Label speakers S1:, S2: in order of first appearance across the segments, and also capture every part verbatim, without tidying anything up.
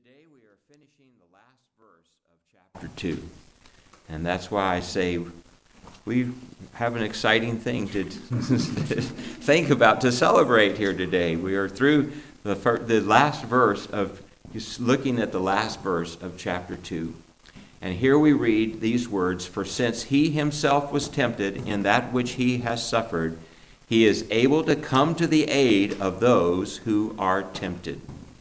S1: Today we are finishing the last verse of chapter two. And that's why I say we have an exciting thing to think about, to celebrate here today. We are through the, first, the last verse of, just looking at the last verse of chapter two. And here we read these words, "For since he himself was tempted in that which he has suffered, he is able to come to the aid of those who are tempted."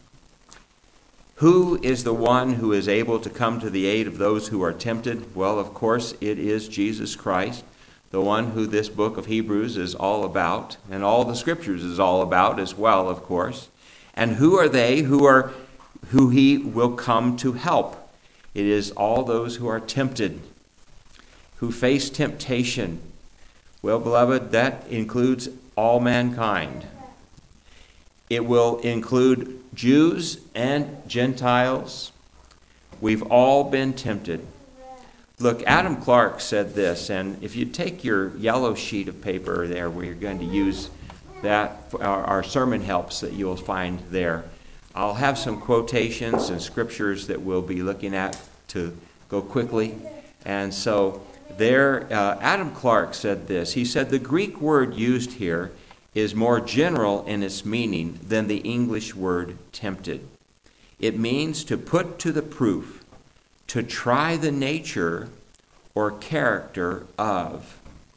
S1: Who is the one who is able to come to the aid of those who are tempted? Well, of course, it is Jesus Christ, the one who this book of Hebrews is all about, and all the scriptures is all about as well, of course. And who are they who are who he will come to help? It is all those who are tempted, who face temptation. Well, beloved, that includes all mankind. It will include Jews and Gentiles. We've all been tempted. Look, Adam Clarke said this, and if you take your yellow sheet of paper there, where you're going to use that for our, our sermon helps that you'll find there, I'll have some quotations and scriptures that we'll be looking at to go quickly. And so there, uh, Adam Clarke said this. He said, "The Greek word used here is more general in its meaning than the English word tempted. It means to put to the proof, to try the nature or character of."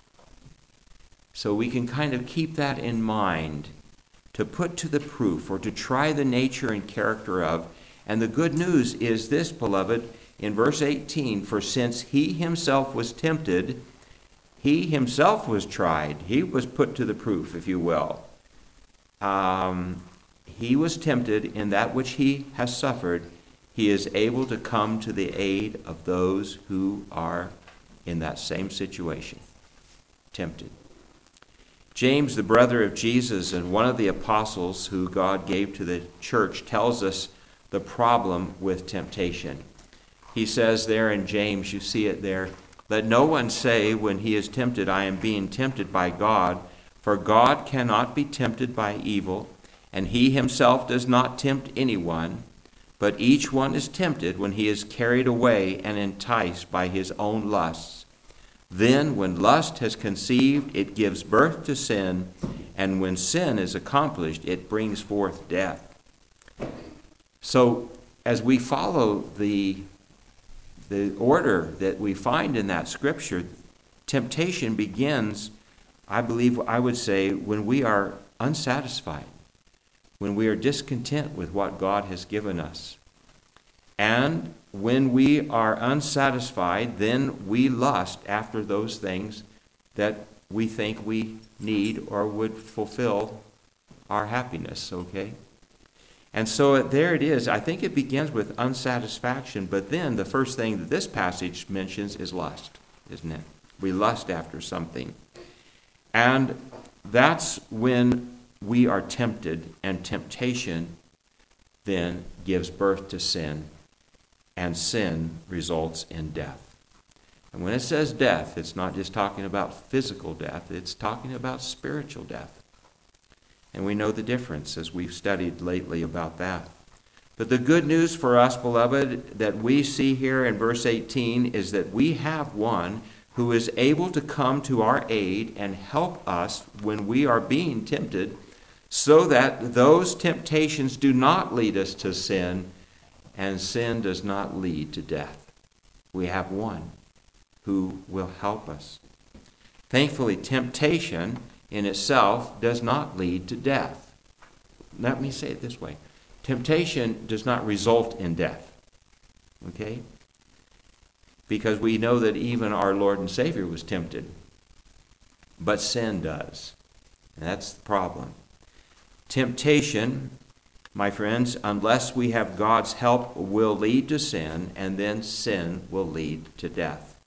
S1: So we can kind of keep that in mind, to put to the proof or to try the nature and character of. And the good news is this, beloved, in verse eighteen, "For since he himself was tempted," he himself was tried. He was put to the proof, if you will. Um, he was tempted in that which he has suffered. He is able to come to the aid of those who are in that same situation, tempted. James, the brother of Jesus and one of the apostles who God gave to the church, tells us the problem with temptation. He says there in James, you see it there, "Let no one say when he is tempted, 'I am being tempted by God,' for God cannot be tempted by evil, and he himself does not tempt anyone. But each one is tempted when he is carried away and enticed by his own lusts. Then when lust has conceived, it gives birth to sin, and when sin is accomplished, it brings forth death." So as we follow the The order that we find in that scripture, temptation begins, I believe, I would say, when we are unsatisfied, when we are discontent with what God has given us. And when we are unsatisfied, then we lust after those things that we think we need or would fulfill our happiness, okay? And so there it is. I think it begins with unsatisfaction, but then the first thing that this passage mentions is lust, isn't it? We lust after something. And that's when we are tempted, and temptation then gives birth to sin, and sin results in death. And when it says death, it's not just talking about physical death, it's talking about spiritual death. And we know the difference as we've studied lately about that. But the good news for us, beloved, that we see here in verse eighteen is that we have one who is able to come to our aid and help us when we are being tempted, so that those temptations do not lead us to sin, and sin does not lead to death. We have one who will help us. Thankfully, temptation in itself does not lead to death. Let me say it this way. Temptation does not result in death. Okay? Because we know that even our Lord and Savior was tempted. But sin does. And that's the problem. Temptation, my friends, unless we have God's help, will lead to sin, and then sin will lead to death.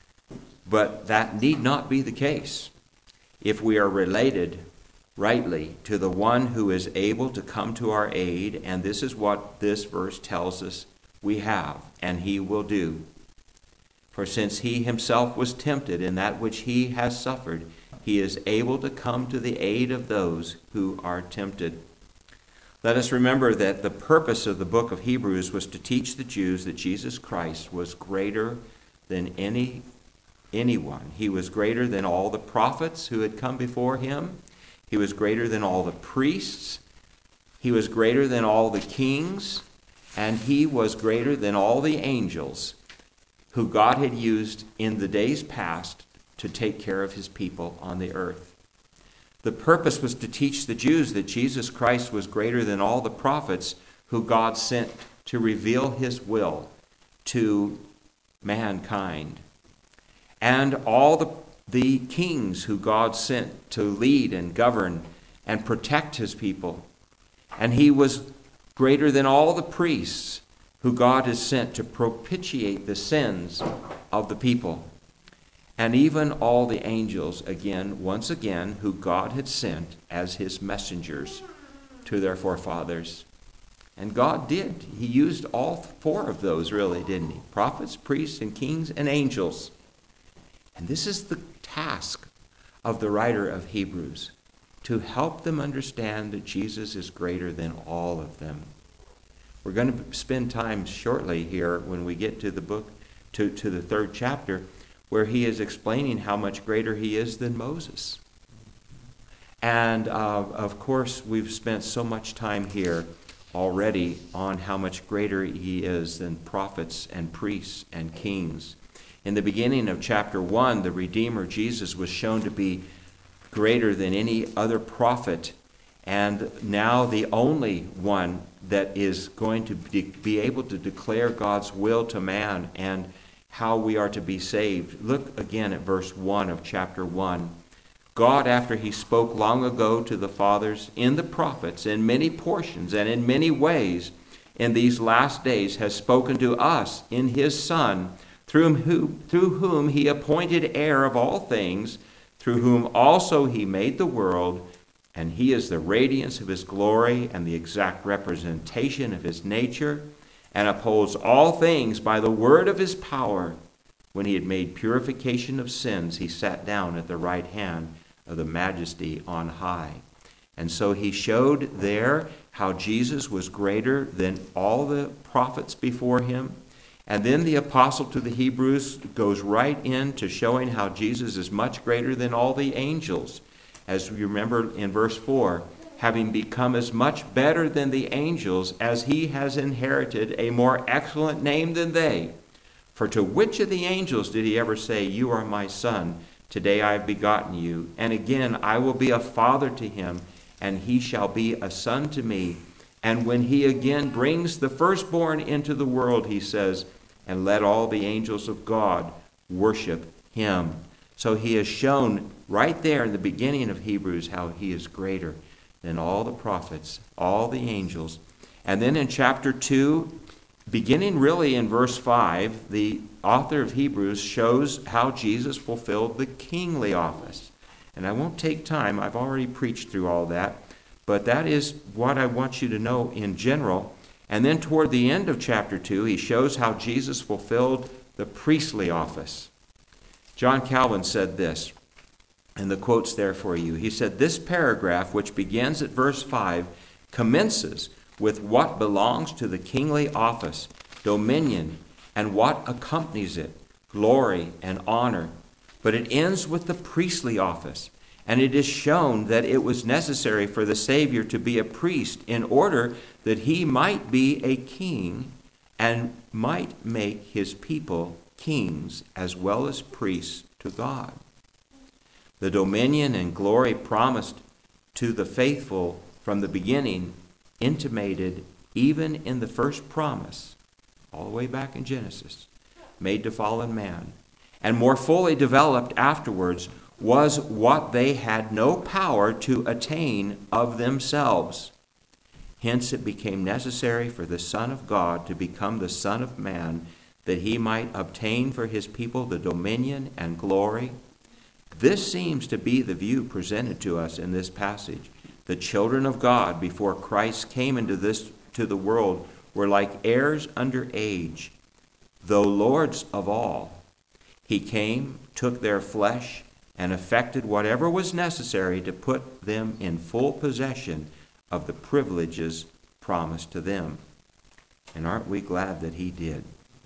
S1: But that need not be the case if we are related rightly to the one who is able to come to our aid, and this is what this verse tells us we have, and he will do. "For since he himself was tempted in that which he has suffered, he is able to come to the aid of those who are tempted." Let us remember that the purpose of the book of Hebrews was to teach the Jews that Jesus Christ was greater than any anyone. He was greater than all the prophets who had come before him. He was greater than all the priests. He was greater than all the kings. And he was greater than all the angels who God had used in the days past to take care of his people on the earth. The purpose was to teach the Jews that Jesus Christ was greater than all the prophets who God sent to reveal his will to mankind. And all the, the kings who God sent to lead and govern and protect his people. And he was greater than all the priests who God has sent to propitiate the sins of the people. And even all the angels, again, once again, who God had sent as his messengers to their forefathers. And God did. He used all four of those, really, didn't he? Prophets, priests, and kings, and angels. And this is the task of the writer of Hebrews, to help them understand that Jesus is greater than all of them. We're going to spend time shortly here when we get to the book, to, to the third chapter, where he is explaining how much greater he is than Moses. And uh, of course, we've spent so much time here already on how much greater he is than prophets and priests and kings. In the beginning of chapter one, the Redeemer Jesus was shown to be greater than any other prophet, and now the only one that is going to be able to declare God's will to man and how we are to be saved. Look again at verse one of chapter one. God, after he spoke long ago to the fathers in the prophets in many portions and in many ways, in these last days has spoken to us in his Son, through whom, through whom he appointed heir of all things, through whom also he made the world, and he is the radiance of his glory and the exact representation of his nature, and upholds all things by the word of his power. When he had made purification of sins, he sat down at the right hand of the majesty on high. And so he showed there how Jesus was greater than all the prophets before him. And then the apostle to the Hebrews goes right into showing how Jesus is much greater than all the angels. As you remember in verse four, having become as much better than the angels as he has inherited a more excellent name than they. For to which of the angels did he ever say, "You are my son, today I have begotten you"? And again, "I will be a father to him, and he shall be a son to me." And when he again brings the firstborn into the world, he says, "And let all the angels of God worship him." So he has shown right there in the beginning of Hebrews how he is greater than all the prophets, all the angels. And then in chapter two, beginning really in verse five, the author of Hebrews shows how Jesus fulfilled the kingly office. And I won't take time, I've already preached through all that, but that is what I want you to know in general. And then toward the end of chapter two, he shows how Jesus fulfilled the priestly office. John Calvin said this, and the quote's there for you. He said, "This paragraph, which begins at verse five, commences with what belongs to the kingly office, dominion, and what accompanies it, glory and honor. But it ends with the priestly office, and it is shown that it was necessary for the Savior to be a priest in order that he might be a king and might make his people kings as well as priests to God. The dominion and glory promised to the faithful from the beginning, intimated even in the first promise, all the way back in Genesis, made to fallen man, and more fully developed afterwards, was what they had no power to attain of themselves. Hence it became necessary for the Son of God to become the Son of Man, that he might obtain for his people the dominion and glory. This seems to be the view presented to us in this passage. The children of God, before Christ came into this to the world, were like heirs under age, though lords of all. He came, took their flesh, and effected whatever was necessary to put them in full possession of the privileges promised to them. And aren't we glad that he did?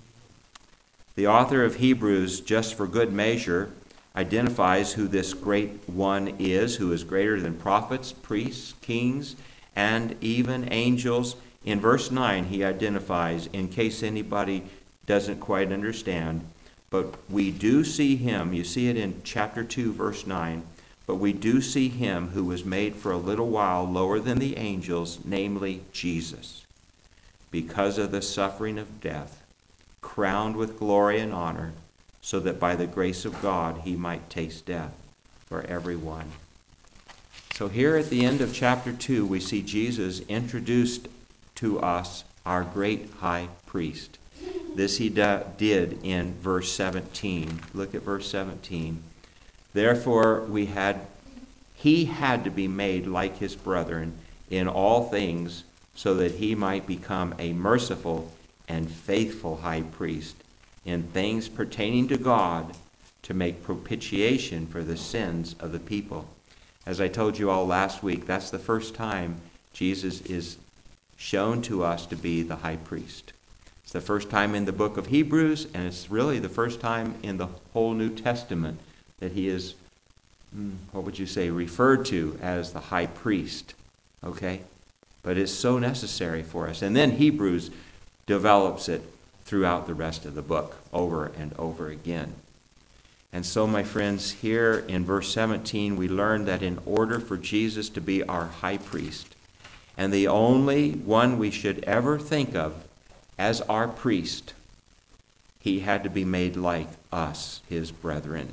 S1: The author of Hebrews, just for good measure, identifies who this great one is, who is greater than prophets, priests, kings, and even angels. In verse nine, he identifies, in case anybody doesn't quite understand, but we do see him, you see it in chapter two, verse nine, but we do see him who was made for a little while lower than the angels, namely Jesus, because of the suffering of death, crowned with glory and honor, so that by the grace of God he might taste death for everyone. So here at the end of chapter two, we see Jesus introduced to us our great high priest. This he do, did in verse seventeen. Look at verse seventeen. Therefore we had, he had to be made like his brethren in all things, so that he might become a merciful and faithful high priest in things pertaining to God, to make propitiation for the sins of the people. As I told you all last week, that's the first time Jesus is shown to us to be the high priest. It's the first time in the book of Hebrews, and it's really the first time in the whole New Testament that he is, what would you say, referred to as the high priest. Okay? But it's so necessary for us. And then Hebrews develops it throughout the rest of the book, over and over again. And so, my friends, here in verse seventeen, we learn that in order for Jesus to be our high priest, and the only one we should ever think of as our priest, he had to be made like us, his brethren.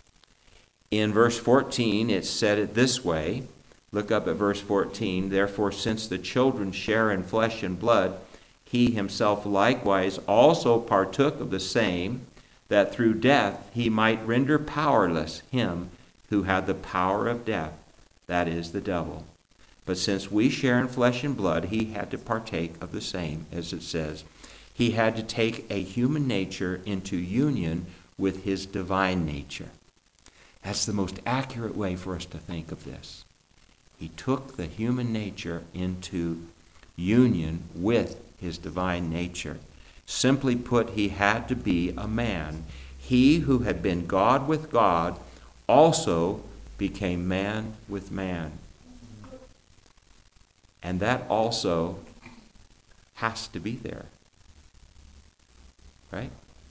S1: In verse fourteen, it said it this way. Look up at verse fourteen. Therefore, since the children share in flesh and blood, he himself likewise also partook of the same, that through death he might render powerless him who had the power of death, that is, the devil. But since we share in flesh and blood, he had to partake of the same, as it says. He had to take a human nature into union with his divine nature. That's the most accurate way for us to think of this. He took the human nature into union with his divine nature. Simply put, he had to be a man. He who had been God with God also became man with man. And that also has to be there. Right?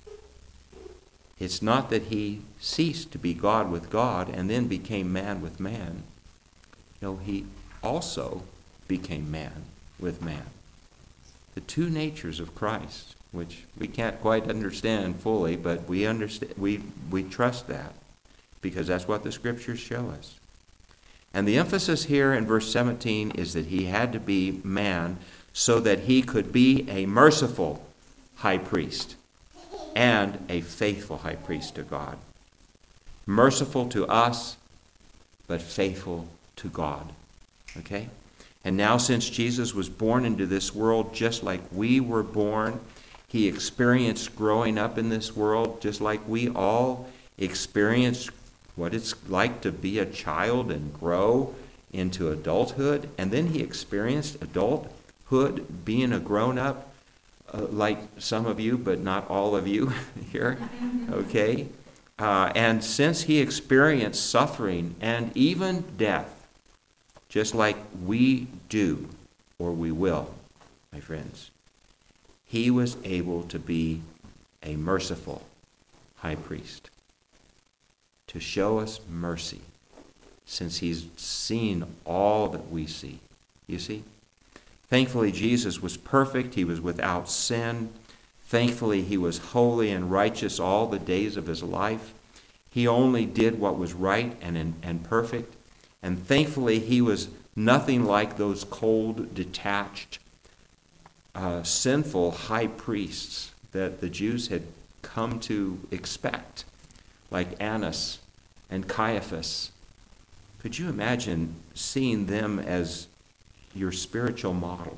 S1: It's not that he ceased to be God with God and then became man with man. No, he also became man with man. The two natures of Christ, which we can't quite understand fully, but we understand, we, we trust that because that's what the scriptures show us. And the emphasis here in verse seventeen is that he had to be man so that he could be a merciful high priest and a faithful high priest to God. Merciful to us, but faithful to God. Okay? And now, since Jesus was born into this world just like we were born, he experienced growing up in this world just like we all experienced what it's like to be a child and grow into adulthood. And then he experienced adulthood, being a grown-up, uh, like some of you, but not all of you here. Okay? Uh, and since he experienced suffering and even death, just like we do, or we will, my friends, he was able to be a merciful high priest, to show us mercy, since he's seen all that we see. You see? Thankfully, Jesus was perfect. He was without sin. Thankfully, he was holy and righteous all the days of his life. He only did what was right and, and perfect. And thankfully, he was nothing like those cold, detached, uh, sinful high priests that the Jews had come to expect, like Annas and Caiaphas. Could you imagine seeing them as your spiritual model?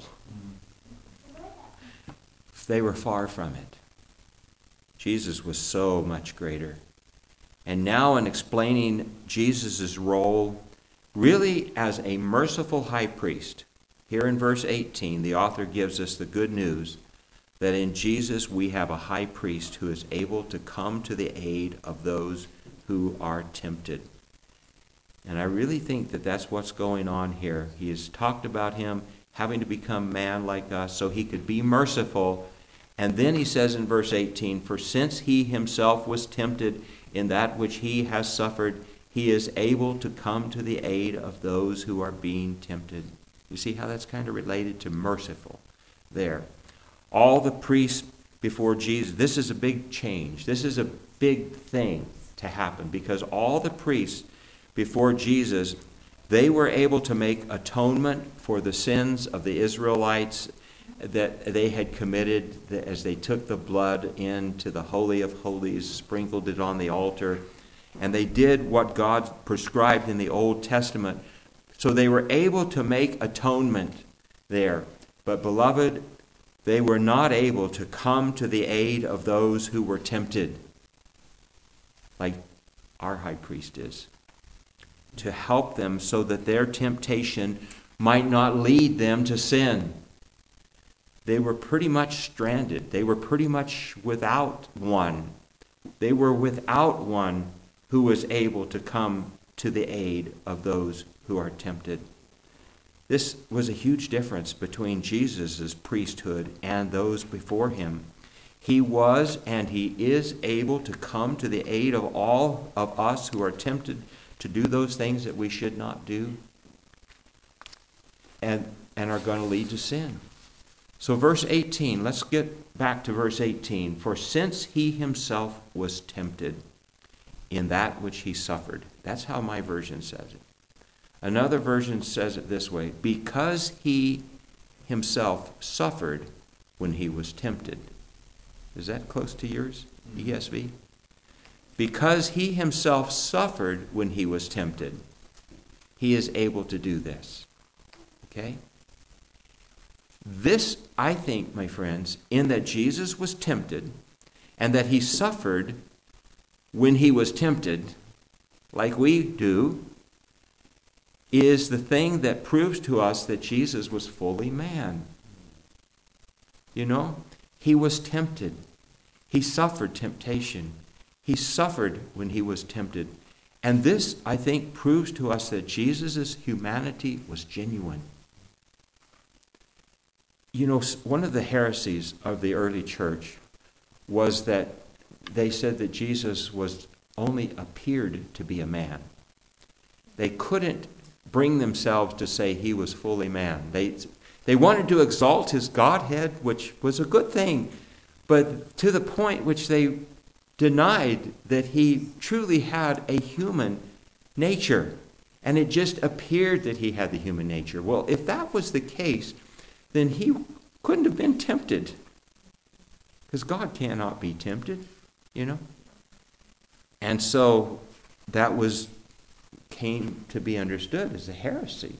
S1: They were far from it. Jesus was so much greater. And now, in explaining Jesus' role really as a merciful high priest, Here in verse eighteen, the author gives us the good news that in Jesus we have a high priest who is able to come to the aid of those who are tempted. And I really think that that's what's going on here. He has talked about him having to become man like us so he could be merciful. And then he says in verse eighteen, for since he himself was tempted in that which he has suffered, he is able to come to the aid of those who are being tempted. You see how that's kind of related to merciful there. All the priests before Jesus, this is a big change. This is a big thing to happen because all the priests before Jesus, they were able to make atonement for the sins of the Israelites that they had committed as they took the blood into the Holy of Holies, sprinkled it on the altar, and they did what God prescribed in the Old Testament. So they were able to make atonement there. But beloved, they were not able to come to the aid of those who were tempted, like our high priest is, to help them so that their temptation might not lead them to sin. They were pretty much stranded. They were pretty much without one. They were without one who was able to come to the aid of those who are tempted. This was a huge difference between Jesus' priesthood and those before him. He was and he is able to come to the aid of all of us who are tempted to do those things that we should not do and, and are going to lead to sin. So verse eighteen, let's get back to verse eighteen. For since he himself was tempted in that which he suffered. That's how my version says it. Another version says it this way, because he himself suffered when he was tempted. Is that close to yours, E S V? Because he himself suffered when he was tempted, he is able to do this. Okay? This, I think, my friends, in that Jesus was tempted and that he suffered when he was tempted, like we do, is the thing that proves to us that Jesus was fully man. You know, he was tempted. He suffered temptation. He suffered when he was tempted. And this, I think, proves to us that Jesus' humanity was genuine. You know, one of the heresies of the early church was that they said that Jesus was only appeared to be a man. They couldn't bring themselves to say he was fully man. They, they wanted to exalt his Godhead, which was a good thing, but to the point which they denied that he truly had a human nature. And it just appeared that he had the human nature. Well, if that was the case, then he couldn't have been tempted. Because God cannot be tempted, you know. And so that was came to be understood as a heresy.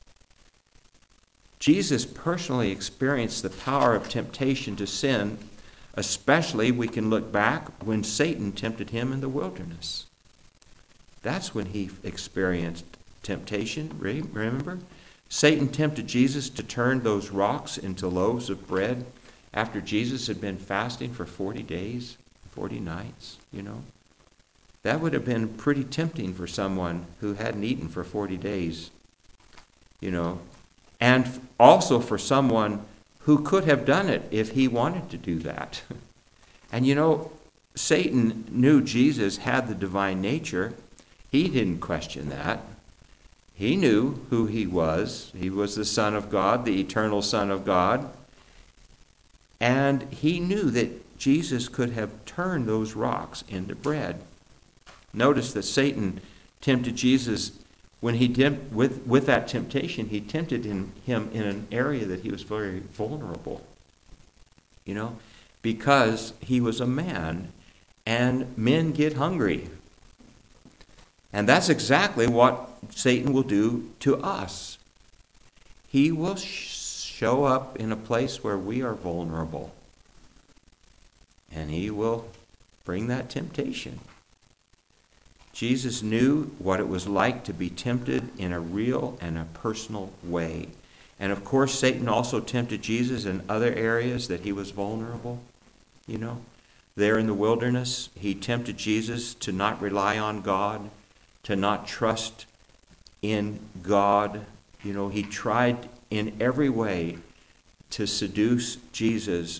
S1: Jesus personally experienced the power of temptation to sin. Especially, we can look back when Satan tempted him in the wilderness. That's when he experienced temptation, remember? Satan tempted Jesus to turn those rocks into loaves of bread after Jesus had been fasting for forty days, forty nights, you know. That would have been pretty tempting for someone who hadn't eaten for forty days, you know. And also for someone who could have done it if he wanted to do that. And you know, Satan knew Jesus had the divine nature. He didn't question that. He knew who he was. He was the Son of God, the eternal Son of God. And he knew that Jesus could have turned those rocks into bread. Notice that Satan tempted Jesus. When he tempt, with, with that temptation, he tempted in, him in an area that he was very vulnerable, you know, because he was a man, and men get hungry. And that's exactly what Satan will do to us. He will sh- show up in a place where we are vulnerable, and he will bring that temptation. Jesus knew what it was like to be tempted in a real and a personal way. And of course, Satan also tempted Jesus in other areas that he was vulnerable. You know, there in the wilderness, he tempted Jesus to not rely on God, to not trust in God. You know, he tried in every way to seduce Jesus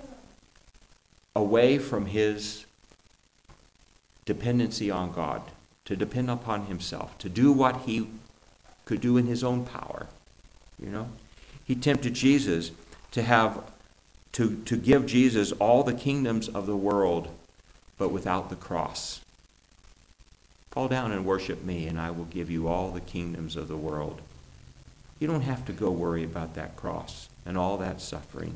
S1: away from his dependency on God, to depend upon himself, to do what he could do in his own power. You know, he tempted Jesus to have to, to give Jesus all the kingdoms of the world, but without the cross. Fall down and worship me, and I will give you all the kingdoms of the world. You don't have to go worry about that cross and all that suffering.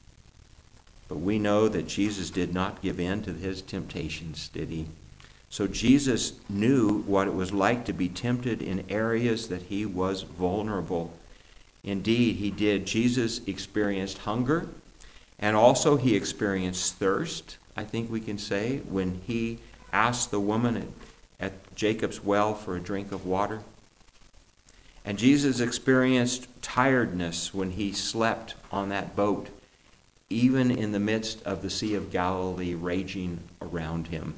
S1: But we know that Jesus did not give in to his temptations, did he? So Jesus knew what it was like to be tempted in areas that he was vulnerable. Indeed, he did. Jesus experienced hunger, and also he experienced thirst, I think we can say, when he asked the woman at, at Jacob's well for a drink of water. And Jesus experienced tiredness when he slept on that boat, even in the midst of the Sea of Galilee raging around him.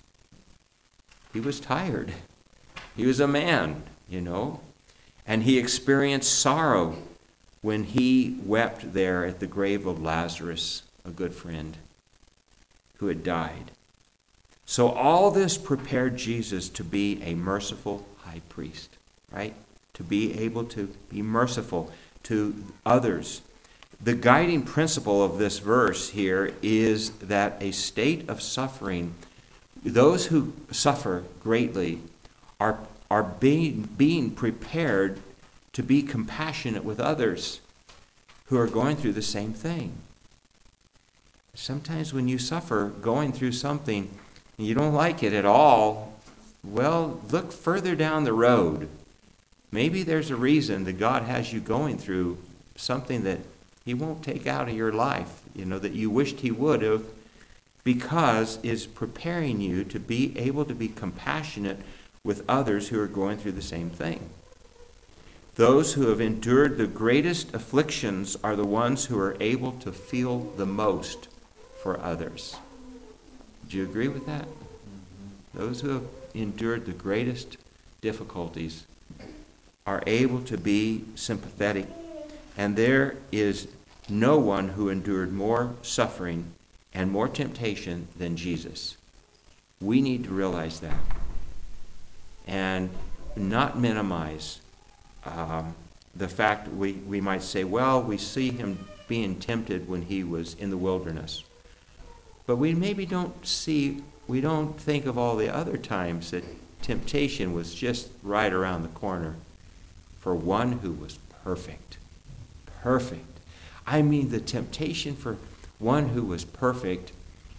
S1: He was tired. He was a man, you know. And he experienced sorrow when he wept there at the grave of Lazarus, a good friend who had died. So all this prepared Jesus to be a merciful high priest, right? To be able to be merciful to others. The guiding principle of this verse here is that a state of suffering, those who suffer greatly are, are being, being prepared to be compassionate with others who are going through the same thing. Sometimes when you suffer going through something and you don't like it at all, well, look further down the road. Maybe there's a reason that God has you going through something that he won't take out of your life, you know, that you wished he would have, because is preparing you to be able to be compassionate with others who are going through the same thing. Those who have endured the greatest afflictions are the ones who are able to feel the most for others. Do you agree with that? Those who have endured the greatest difficulties are able to be sympathetic. And there is no one who endured more suffering and more temptation than Jesus. We need to realize that and not minimize um, the fact we, we might say, well, we see him being tempted when he was in the wilderness. But we maybe don't see, we don't think of all the other times that temptation was just right around the corner for one who was perfect. Perfect. I mean, the temptation for one who was perfect,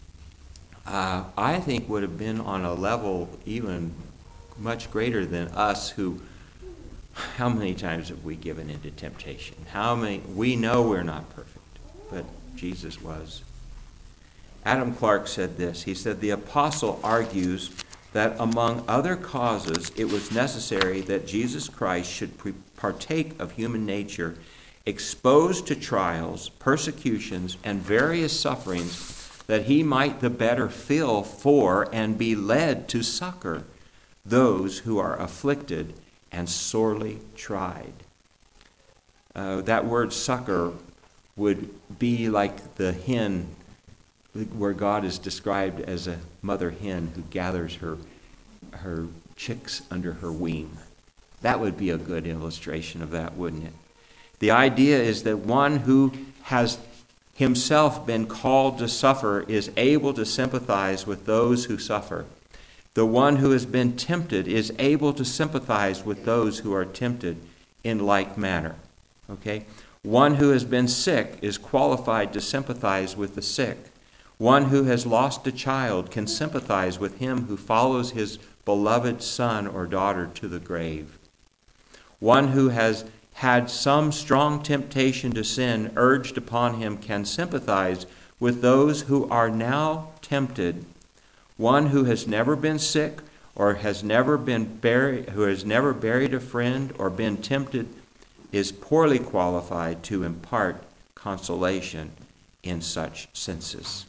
S1: uh, I think would have been on a level even much greater than us who, how many times have we given into temptation? How many, we know we're not perfect, but Jesus was. Adam Clarke said this. He said, the apostle argues that among other causes, it was necessary that Jesus Christ should pre- partake of human nature, exposed to trials, persecutions, and various sufferings, that he might the better feel for and be led to succor those who are afflicted and sorely tried. Uh, that word succor would be like the hen, where God is described as a mother hen who gathers her, her chicks under her wing. That would be a good illustration of that, wouldn't it? The idea is that one who has himself been called to suffer is able to sympathize with those who suffer. The one who has been tempted is able to sympathize with those who are tempted in like manner. Okay? One who has been sick is qualified to sympathize with the sick. One who has lost a child can sympathize with him who follows his beloved son or daughter to the grave. One who has had some strong temptation to sin urged upon him can sympathize with those who are now tempted. One who has never been sick or has never been buried, who has never buried a friend or been tempted is poorly qualified to impart consolation in such senses.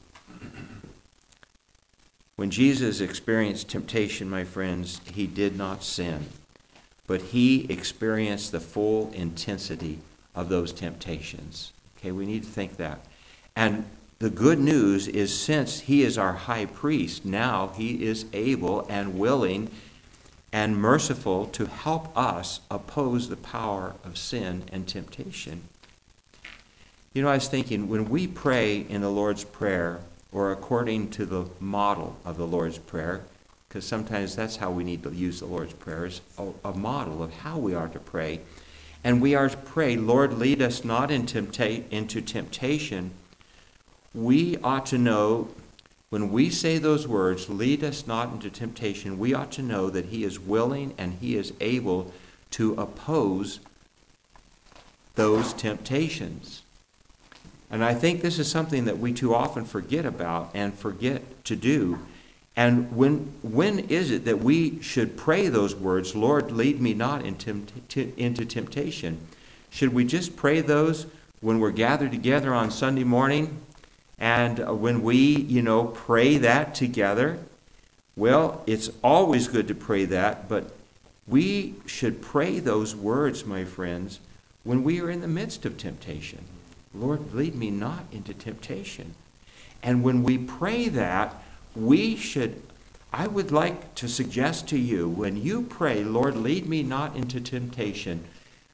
S1: When Jesus experienced temptation, my friends, he did not sin, but he experienced the full intensity of those temptations. Okay, we need to think that. And the good news is, since he is our high priest, now he is able and willing and merciful to help us oppose the power of sin and temptation. You know, I was thinking, when we pray in the Lord's Prayer, or according to the model of the Lord's Prayer, because sometimes that's how we need to use the Lord's Prayer, is a, a model of how we are to pray. And we are to pray, Lord, lead us not in tempta- into temptation. We ought to know, when we say those words, lead us not into temptation, we ought to know that he is willing and he is able to oppose those temptations. And I think this is something that we too often forget about and forget to do. And when when is it that we should pray those words, Lord, lead me not into temptation? Should we just pray those when we're gathered together on Sunday morning? And when we, you know, pray that together? Well, it's always good to pray that, but we should pray those words, my friends, when we are in the midst of temptation. Lord, lead me not into temptation. And when we pray that, we should, I would like to suggest to you, when you pray, Lord, lead me not into temptation,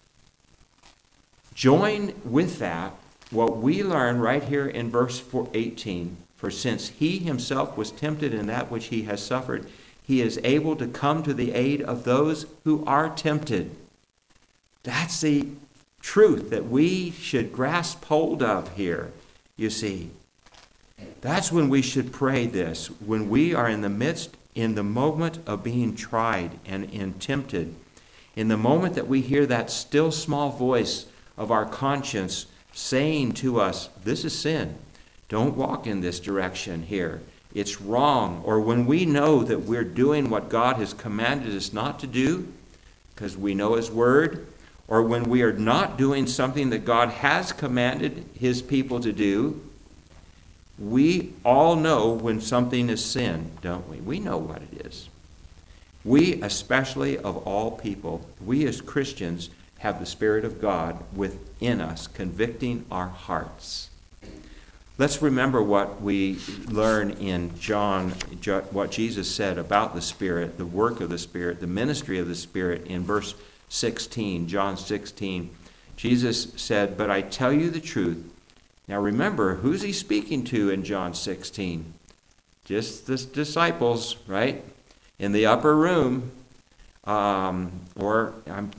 S1: join with that what we learn right here in verse eighteen. For since he himself was tempted in that which he has suffered, he is able to come to the aid of those who are tempted. That's the truth that we should grasp hold of here, you see. That's when we should pray this, when we are in the midst, in the moment of being tried and, and tempted, in the moment that we hear that still small voice of our conscience saying to us, this is sin, don't walk in this direction here, it's wrong. Or when we know that we're doing what God has commanded us not to do, because we know his word, or when we are not doing something that God has commanded his people to do, we all know when something is sin, don't we? We know what it is. We, especially of all people, we as Christians have the Spirit of God within us, convicting our hearts. Let's remember what we learn in John, what Jesus said about the Spirit, the work of the Spirit, the ministry of the Spirit in verse sixteen, John sixteen. Jesus said, but I tell you the truth. Now remember, who's he speaking to in John sixteen? Just the disciples, right? In the upper room, um, or um,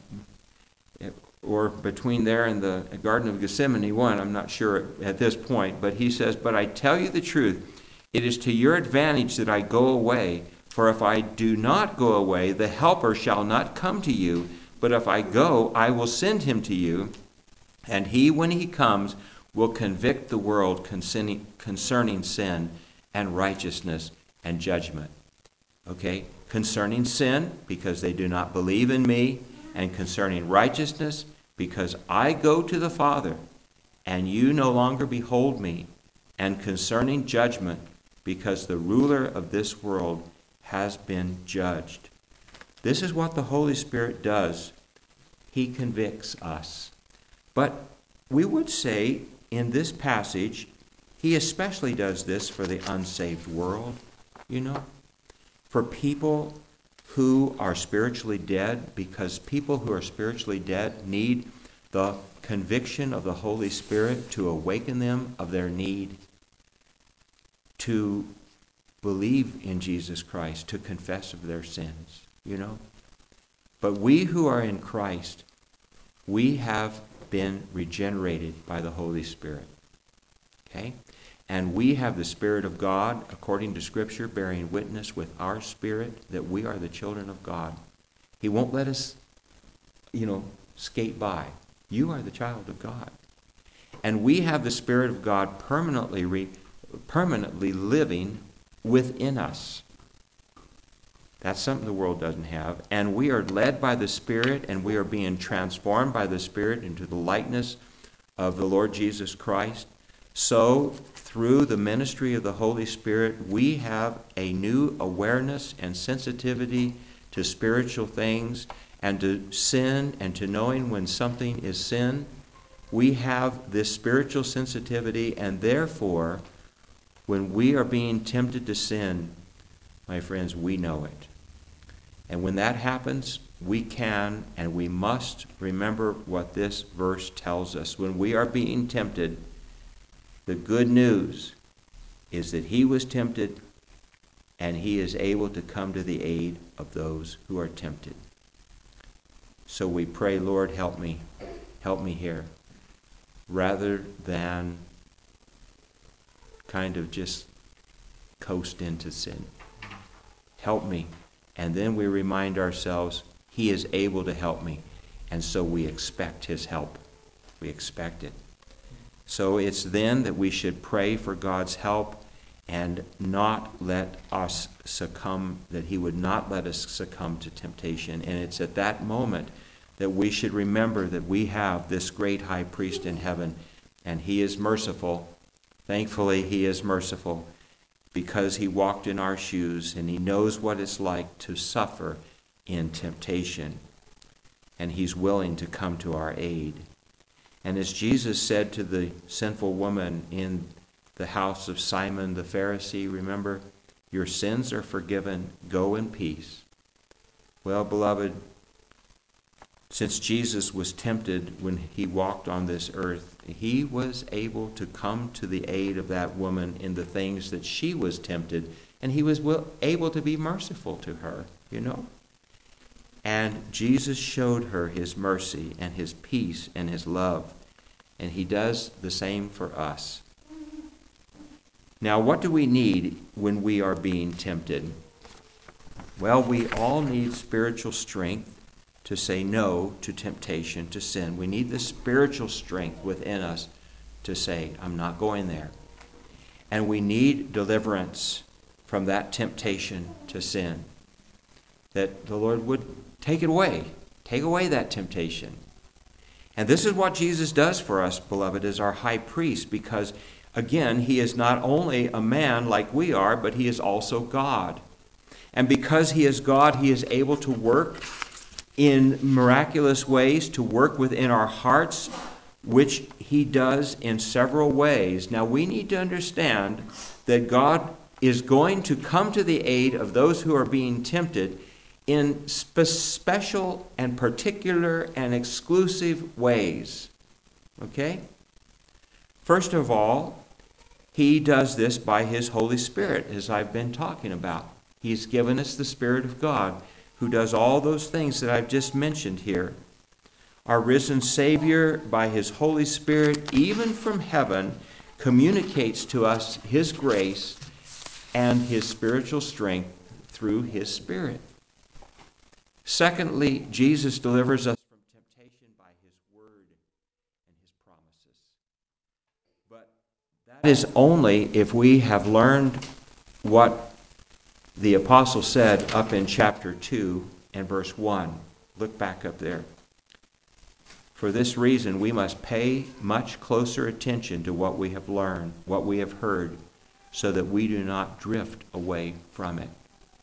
S1: or between there and the Garden of Gethsemane one, I'm not sure at this point, but he says, but I tell you the truth, it is to your advantage that I go away, for if I do not go away, the Helper shall not come to you, but if I go, I will send him to you, and he, when he comes, will convict the world concerning, concerning sin and righteousness and judgment. Okay? Concerning sin, because they do not believe in me, and concerning righteousness, because I go to the Father, and you no longer behold me, and concerning judgment, because the ruler of this world has been judged. This is what the Holy Spirit does. He convicts us. But we would say in this passage, he especially does this for the unsaved world, you know, for people who are spiritually dead, because people who are spiritually dead need the conviction of the Holy Spirit to awaken them of their need to believe in Jesus Christ, to confess of their sins, you know. But we who are in Christ, we have been regenerated by the Holy Spirit. Okay? And we have the Spirit of God, according to Scripture, bearing witness with our spirit that we are the children of God. He won't let us, you know, skate by. You are the child of God. And we have the Spirit of God permanently, re, permanently living within us. That's something the world doesn't have. And we are led by the Spirit, and we are being transformed by the Spirit into the likeness of the Lord Jesus Christ. So, through the ministry of the Holy Spirit, we have a new awareness and sensitivity to spiritual things and to sin and to knowing when something is sin. We have this spiritual sensitivity, and therefore, when we are being tempted to sin, my friends, we know it. And when that happens, we can and we must remember what this verse tells us. When we are being tempted, the good news is that he was tempted and he is able to come to the aid of those who are tempted. So we pray, Lord, help me. Help me here. Rather than kind of just coast into sin. Help me. And then we remind ourselves, he is able to help me. And so we expect his help. We expect it. So it's then that we should pray for God's help and not let us succumb, that he would not let us succumb to temptation. And it's at that moment that we should remember that we have this great high priest in heaven, and he is merciful. Thankfully, he is merciful, because he walked in our shoes and he knows what it's like to suffer in temptation. And he's willing to come to our aid. And as Jesus said to the sinful woman in the house of Simon the Pharisee, remember, your sins are forgiven, go in peace. Well, beloved, since Jesus was tempted when he walked on this earth, he was able to come to the aid of that woman in the things that she was tempted, and he was able to be merciful to her, you know. And Jesus showed her his mercy and his peace and his love, and he does the same for us. Now, what do we need when we are being tempted? Well, we all need spiritual strength to say no to temptation, to sin. We need the spiritual strength within us to say, I'm not going there. And we need deliverance from that temptation to sin. That the Lord would take it away. Take away that temptation. And this is what Jesus does for us, beloved, as our high priest, because, again, he is not only a man like we are, but he is also God. And because he is God, he is able to work in miraculous ways, to work within our hearts, which he does in several ways. Now, we need to understand that God is going to come to the aid of those who are being tempted in spe- special and particular and exclusive ways. Okay? First of all, he does this by his Holy Spirit, as I've been talking about. He's given us the Spirit of God, who does all those things that I've just mentioned here. Our risen Savior, by his Holy Spirit, even from heaven, communicates to us his grace and his spiritual strength through his Spirit. Secondly, Jesus delivers us from temptation by his word and his promises. But that is only if we have learned what the apostle said up in chapter two and verse one. Look back up there. For this reason, we must pay much closer attention to what we have learned, what we have heard, so that we do not drift away from it.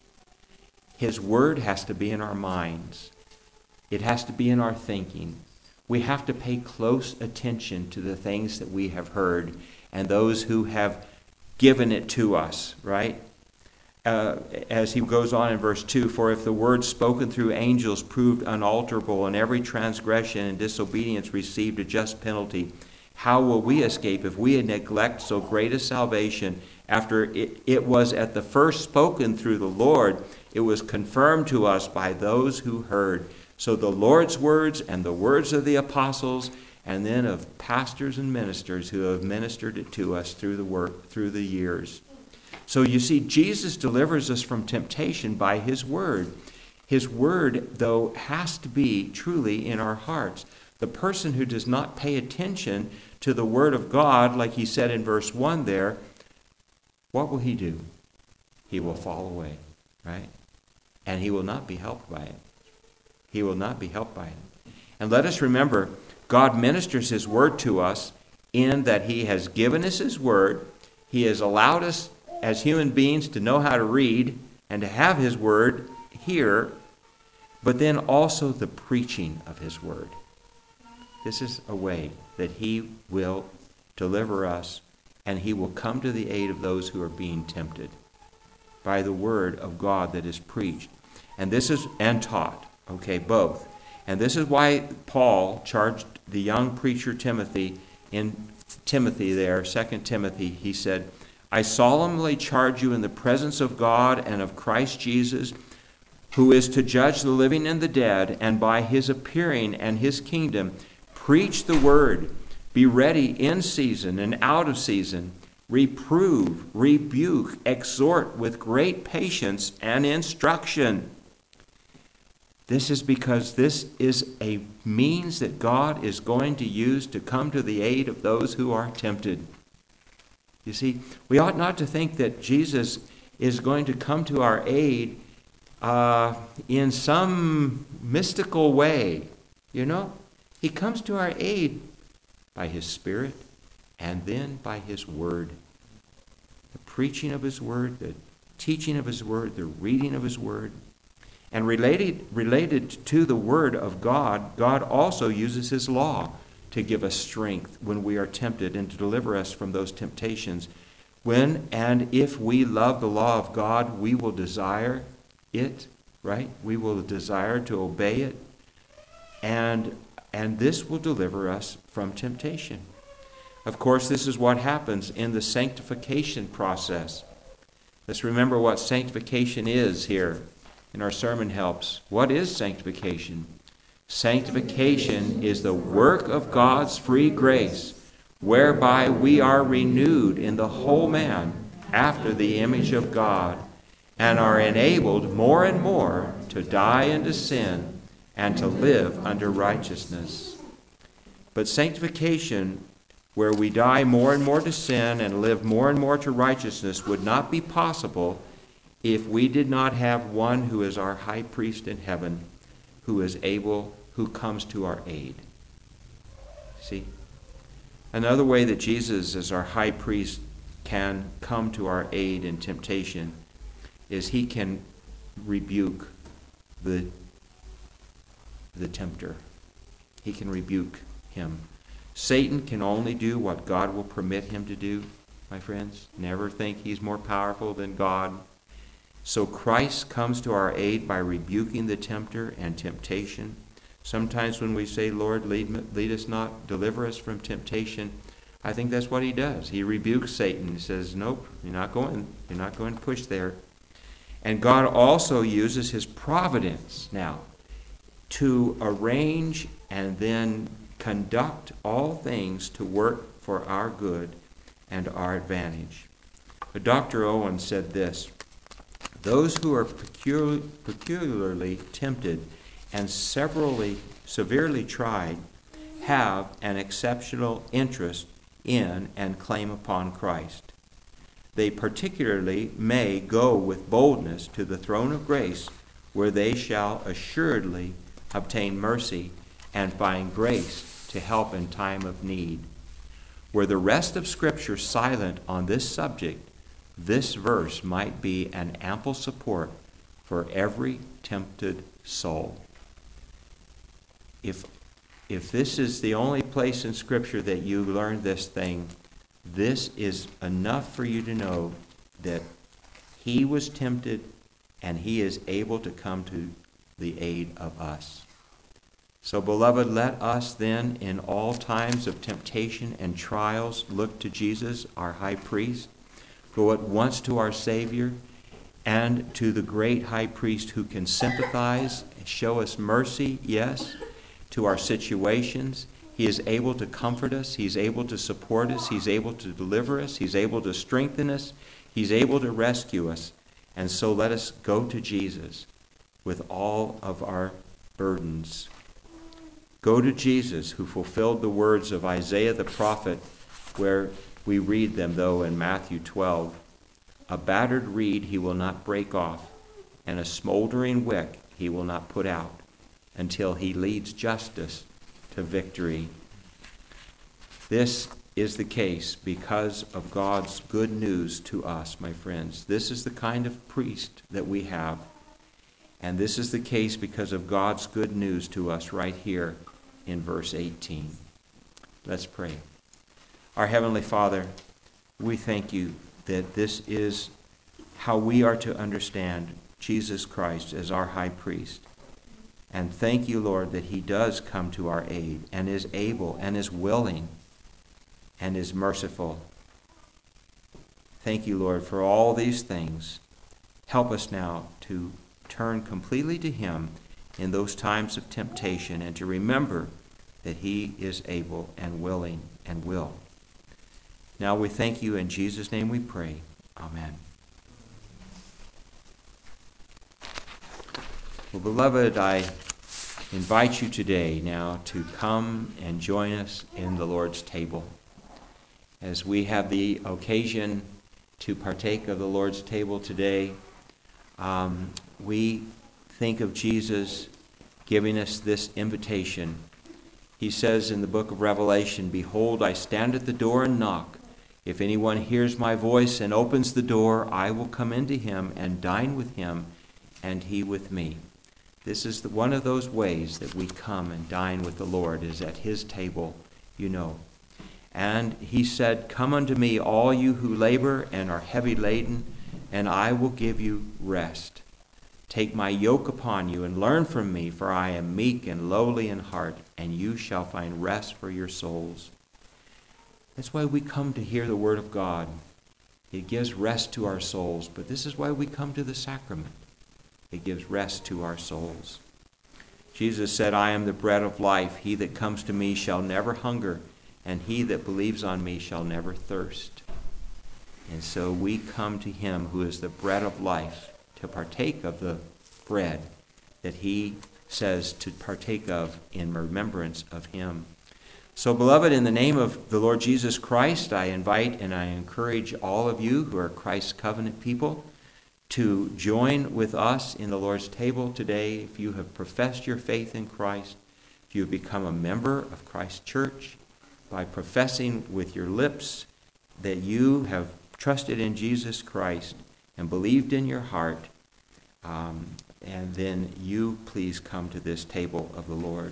S1: His word has to be in our minds. It has to be in our thinking. We have to pay close attention to the things that we have heard and those who have given it to us, right? Uh, as he goes on in verse two, for if the word spoken through angels proved unalterable and every transgression and disobedience received a just penalty, how will we escape if we neglect so great a salvation after it, it was at the first spoken through the Lord? It was confirmed to us by those who heard. So the Lord's words and the words of the apostles and then of pastors and ministers who have ministered it to us through the work, through the years. So you see, Jesus delivers us from temptation by his word. His word, though, has to be truly in our hearts. The person who does not pay attention to the word of God, like he said in verse one there, what will he do? He will fall away, right? and he will not be helped by it. He will not be helped by it. And let us remember, God ministers his word to us in that he has given us his word. He has allowed us as human beings to know how to read and to have his word here, but then also the preaching of his word. This is a way that he will deliver us, and he will come to the aid of those who are being tempted by the word of God that is preached. And this is, and taught, okay, both. And this is why Paul charged the young preacher Timothy, in Timothy there, Second Timothy, he said, I solemnly charge you in the presence of God and of Christ Jesus, who is to judge the living and the dead, and by his appearing and his kingdom, preach the word. Be ready in season and out of season. Reprove, rebuke, exhort with great patience and instruction. This is because this is a means that God is going to use to come to the aid of those who are tempted. You see, we ought not to think that Jesus is going to come to our aid uh, in some mystical way. You know, he comes to our aid by his Spirit and then by his word. The preaching of his word, the teaching of his word, the reading of his word. And related, related to the word of God, God also uses his law to give us strength when we are tempted and to deliver us from those temptations. When and if we love the law of God, we will desire it, right? We will desire to obey it. And, and this will deliver us from temptation. Of course, this is what happens in the sanctification process. Let's remember what sanctification is here in our sermon helps. What is sanctification? Sanctification is the work of God's free grace, whereby we are renewed in the whole man after the image of God, and are enabled more and more to die unto sin and to live unto righteousness. But sanctification, where we die more and more to sin and live more and more to righteousness, would not be possible if we did not have one who is our high priest in heaven, who is able, who comes to our aid. See? Another way that Jesus, as our high priest, can come to our aid in temptation is he can rebuke the, the tempter. He can rebuke him. Satan can only do what God will permit him to do, my friends. Never think he's more powerful than God. So Christ comes to our aid by rebuking the tempter and temptation. Sometimes when we say, Lord, lead, lead us not, deliver us from temptation, I think that's what he does. He rebukes Satan. He says, nope, you're not going, you're not going to push there. And God also uses his providence now to arrange and then conduct all things to work for our good and our advantage. But Doctor Owen said this, those who are peculiar, peculiarly tempted and severally, severely tried have an exceptional interest in and claim upon Christ. They particularly may go with boldness to the throne of grace, where they shall assuredly obtain mercy and find grace to help in time of need. Were the rest of Scripture silent on this subject, this verse might be an ample support for every tempted soul. If, if this is the only place in Scripture that you learn this thing, this is enough for you to know that he was tempted and he is able to come to the aid of us. So, beloved, let us then in all times of temptation and trials look to Jesus, our high priest, go at once to our Savior and to the great high priest who can sympathize, show us mercy, yes, to our situations. He is able to comfort us. He's able to support us. He's able to deliver us. He's able to strengthen us. He's able to rescue us. And so let us go to Jesus with all of our burdens. Go to Jesus, who fulfilled the words of Isaiah the prophet, where we read them, though, in Matthew twelve. A battered reed he will not break off, and a smoldering wick he will not put out until he leads justice to victory. This is the case because of God's good news to us, my friends. This is the kind of priest that we have. And this is the case because of God's good news to us right here in verse eighteen. Let's pray. Our Heavenly Father, we thank you that this is how we are to understand Jesus Christ as our high priest. And thank you, Lord, that he does come to our aid and is able and is willing and is merciful. Thank you, Lord, for all these things. Help us now to turn completely to him in those times of temptation and to remember that he is able and willing and will. Now we thank you. In Jesus' name we pray. Amen. Well, beloved, I invite you today now to come and join us in the Lord's table. As we have the occasion to partake of the Lord's table today, um, we think of Jesus giving us this invitation. He says in the book of Revelation, "Behold, I stand at the door and knock. If anyone hears my voice and opens the door, I will come into him and dine with him, and he with me." This is the, one of those ways that we come and dine with the Lord, is at his table, you know. And he said, "Come unto me, all you who labor and are heavy laden, and I will give you rest. Take my yoke upon you and learn from me, for I am meek and lowly in heart, and you shall find rest for your souls." That's why we come to hear the word of God. It gives rest to our souls, but this is why we come to the sacrament. It gives rest to our souls. Jesus said, "I am the bread of life. He that comes to me shall never hunger, and he that believes on me shall never thirst." And so we come to him who is the bread of life to partake of the bread that he says to partake of in remembrance of him. So, beloved, in the name of the Lord Jesus Christ, I invite and I encourage all of you who are Christ's covenant people to join with us in the Lord's table today. If you have professed your faith in Christ, if you have become a member of Christ's church by professing with your lips that you have trusted in Jesus Christ and believed in your heart, um, and then you please come to this table of the Lord.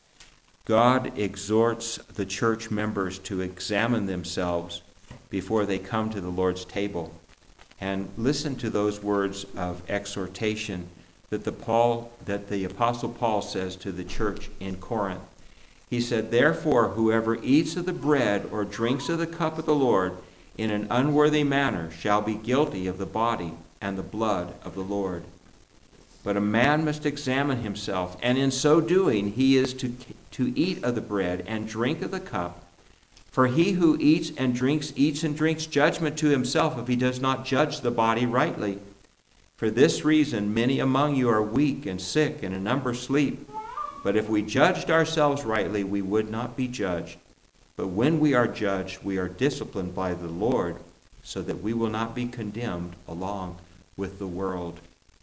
S1: God exhorts the church members to examine themselves before they come to the Lord's table. And listen to those words of exhortation that the Paul that the Apostle Paul says to the church in Corinth. He said, "Therefore, whoever eats of the bread or drinks of the cup of the Lord in an unworthy manner shall be guilty of the body and the blood of the Lord. But a man must examine himself, and in so doing he is to, to eat of the bread and drink of the cup. For he who eats and drinks, eats and drinks judgment to himself if he does not judge the body rightly. For this reason many among you are weak and sick, and a number sleep. But if we judged ourselves rightly, we would not be judged. But when we are judged, we are disciplined by the Lord, so that we will not be condemned along with the world."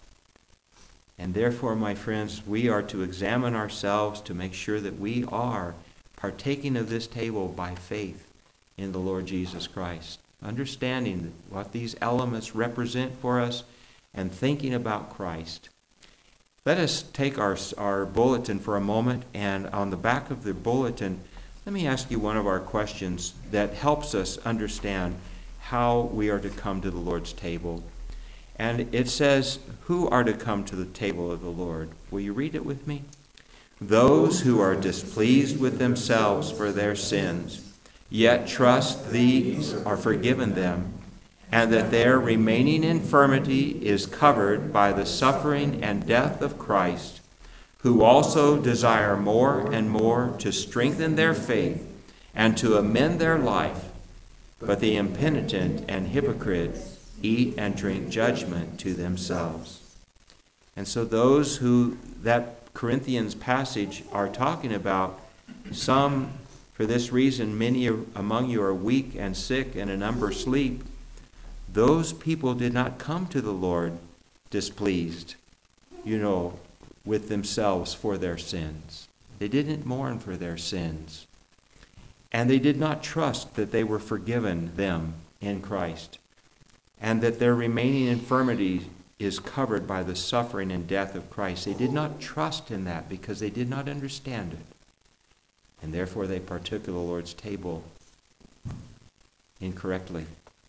S1: And therefore, my friends, we are to examine ourselves to make sure that we are partaking of this table by faith in the Lord Jesus Christ, understanding what these elements represent for us and thinking about Christ. Let us take our, our bulletin for a moment, and on the back of the bulletin, let me ask you one of our questions that helps us understand how we are to come to the Lord's table. And it says, who are to come to the table of the Lord? Will you read it with me? "Those who are displeased with themselves for their sins, yet trust these are forgiven them, and that their remaining infirmity is covered by the suffering and death of Christ, who also desire more and more to strengthen their faith and to amend their life. But the impenitent and hypocrite eat and drink judgment to themselves." And so those who that Corinthians passage are talking about, some, for this reason, many among you are weak and sick, and a number sleep. Those people did not come to the Lord displeased, you know, with themselves for their sins. They didn't mourn for their sins. And they did not trust that they were forgiven them in Christ, and that their remaining infirmity is covered by the suffering and death of Christ. They did not trust in that because they did not understand it. And therefore they partook of the Lord's table incorrectly.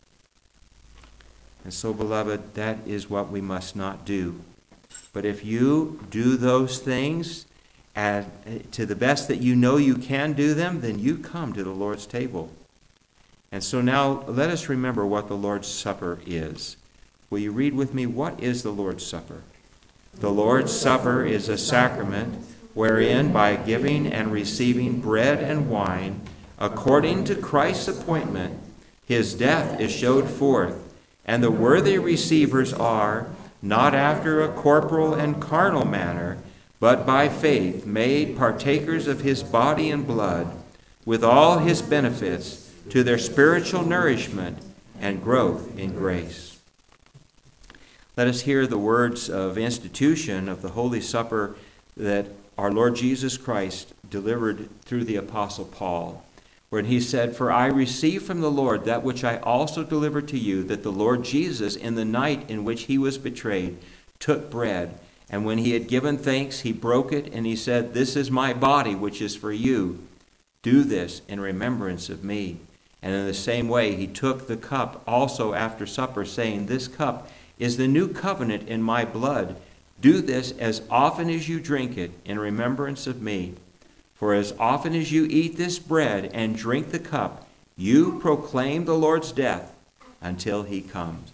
S1: And so, beloved, that is what we must not do. But if you do those things and to the best that you know you can do them, then you come to the Lord's table. And so now let us remember what the Lord's Supper is. Will you read with me, what is the Lord's Supper? The Lord's Supper is a sacrament wherein by giving and receiving bread and wine, according to Christ's appointment, his death is showed forth, and the worthy receivers are, not after a corporal and carnal manner, but by faith made partakers of his body and blood, with all his benefits, to their spiritual nourishment and growth in grace. Let us hear the words of institution of the Holy Supper that our Lord Jesus Christ delivered through the Apostle Paul, when he said, "For I received from the Lord that which I also delivered to you, that the Lord Jesus, in the night in which he was betrayed, took bread, and when he had given thanks, he broke it, and he said, 'This is my body, which is for you. Do this in remembrance of me.' And in the same way he took the cup also after supper, saying, 'This cup is the new covenant in my blood. Do this as often as you drink it in remembrance of me. For as often as you eat this bread and drink the cup, you proclaim the Lord's death until he comes.'"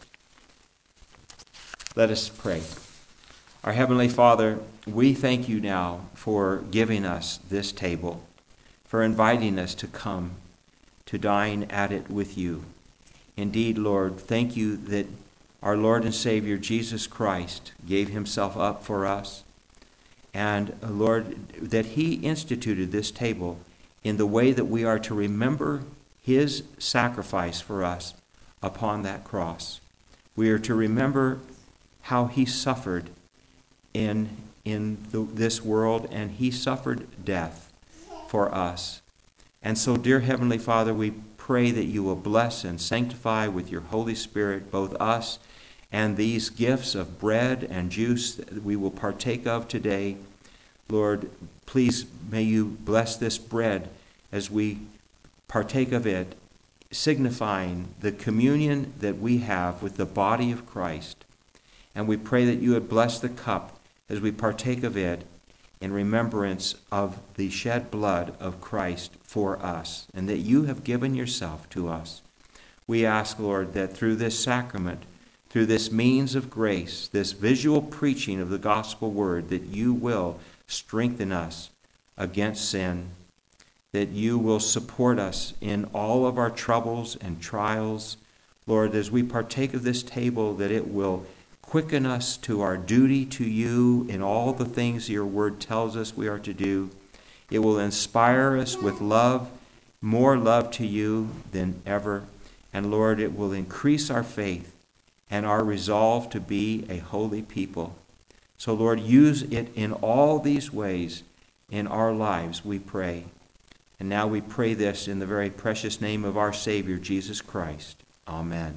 S1: Let us pray. Our Heavenly Father, we thank you now for giving us this table, for inviting us to come to dine at it with you. Indeed, Lord, thank you that our Lord and Savior Jesus Christ gave himself up for us. And, Lord, that he instituted this table in the way that we are to remember his sacrifice for us upon that cross. We are to remember how he suffered in, in the, this world, and he suffered death for us. And so, dear Heavenly Father, we pray that you will bless and sanctify with your Holy Spirit both us and these gifts of bread and juice that we will partake of today. Lord, please may you bless this bread as we partake of it, signifying the communion that we have with the body of Christ. And we pray that you would bless the cup as we partake of it in remembrance of the shed blood of Christ for us, and that you have given yourself to us. We ask, Lord, that through this sacrament, through this means of grace, this visual preaching of the gospel word, that you will strengthen us against sin, that you will support us in all of our troubles and trials. Lord, as we partake of this table, that it will quicken us to our duty to you in all the things your word tells us we are to do. It will inspire us with love, more love to you than ever. And Lord, it will increase our faith and our resolve to be a holy people. So Lord, use it in all these ways in our lives, we pray. And now we pray this in the very precious name of our Savior, Jesus Christ. Amen.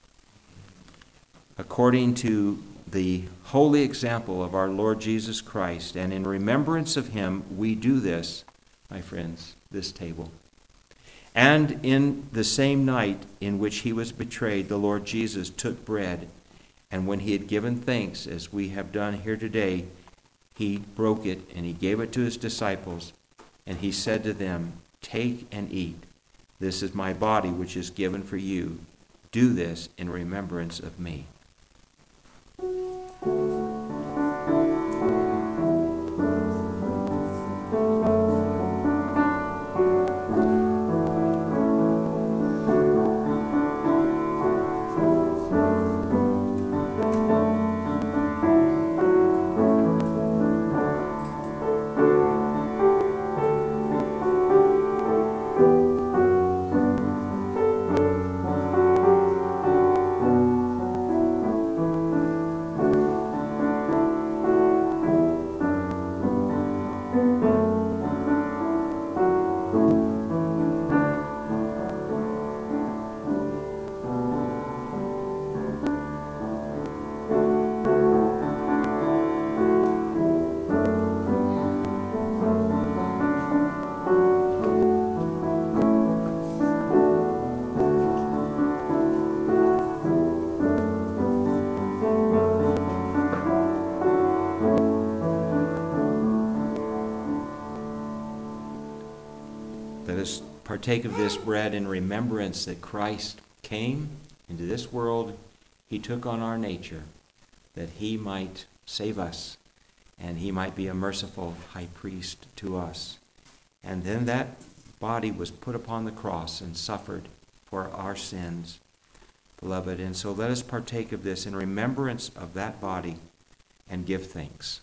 S1: According to the holy example of our Lord Jesus Christ, and in remembrance of him, we do this, my friends, this table. And in the same night in which he was betrayed, the Lord Jesus took bread, and when he had given thanks, as we have done here today, he broke it, and he gave it to his disciples, and he said to them, "Take and eat. This is my body, which is given for you. Do this in remembrance of me." partake of this bread in remembrance that Christ came into this world. He took on our nature that he might save us and he might be a merciful high priest to us. And then that body was put upon the cross and suffered for our sins, beloved. And so let us partake of this in remembrance of that body and give thanks.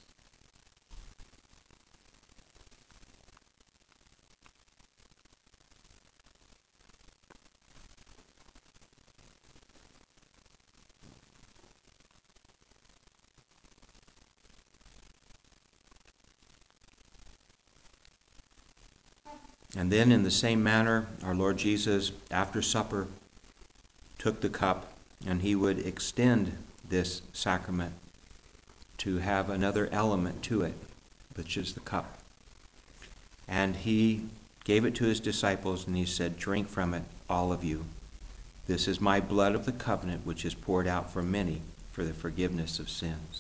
S1: And then in the same manner, our Lord Jesus, after supper, took the cup, and he would extend this sacrament to have another element to it, which is the cup. And he gave it to his disciples, and he said, "Drink from it, all of you. This is my blood of the covenant, which is poured out for many for the forgiveness of sins."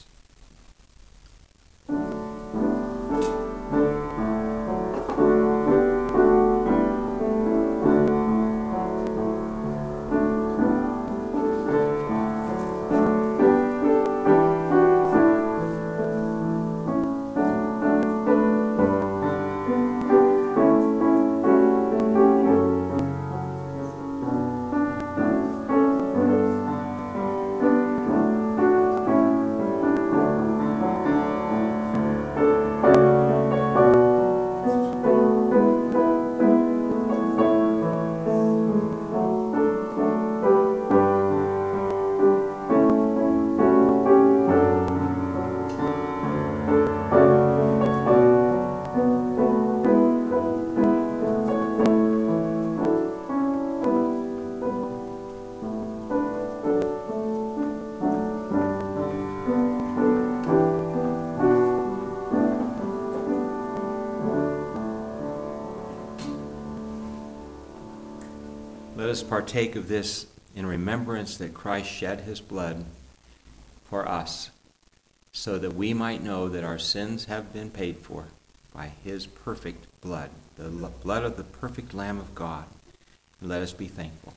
S1: Let us partake of this in remembrance that Christ shed his blood for us, so that we might know that our sins have been paid for by his perfect blood, the blood of the perfect Lamb of God. And let us be thankful.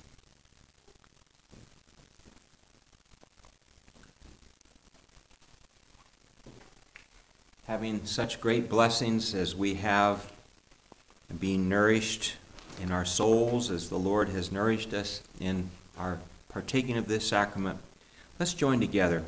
S1: Having such great blessings as we have, and being nourished in our souls as the Lord has nourished us in our partaking of this sacrament, let's join together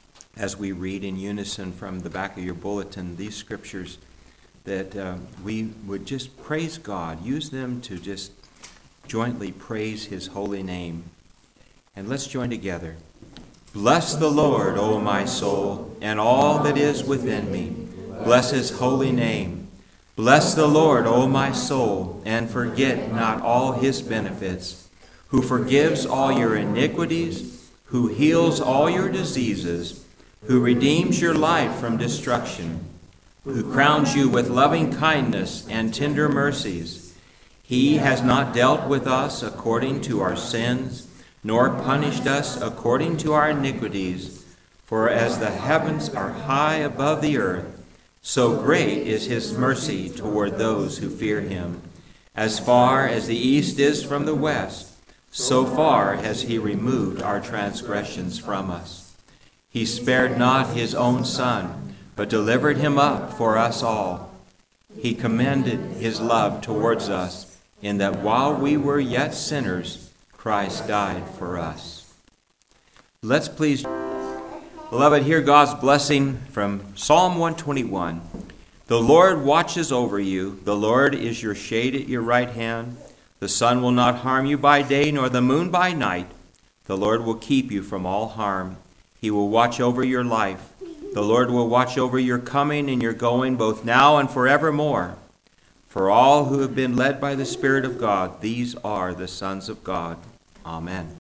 S1: as we read in unison from the back of your bulletin these scriptures, that uh, we would just praise God, use them to just jointly praise his holy name. And let's join together. Bless the Lord, O my soul, and all that is within me. Bless his holy name. Bless the Lord, O my soul, and forget not all his benefits, who forgives all your iniquities, who heals all your diseases, who redeems your life from destruction, who crowns you with loving kindness and tender mercies. He has not dealt with us according to our sins, nor punished us according to our iniquities. For as the heavens are high above the earth, so great is his mercy toward those who fear him. As far as the east is from the west, so far has he removed our transgressions from us. He spared not his own Son, but delivered him up for us all. He commended his love towards us, in that while we were yet sinners, Christ died for us. Let's please, beloved, hear God's blessing from Psalm one twenty-one. The Lord watches over you. The Lord is your shade at your right hand. The sun will not harm you by day, nor the moon by night. The Lord will keep you from all harm. He will watch over your life. The Lord will watch over your coming and your going, both now and forevermore. For all who have been led by the Spirit of God, these are the sons of God. Amen.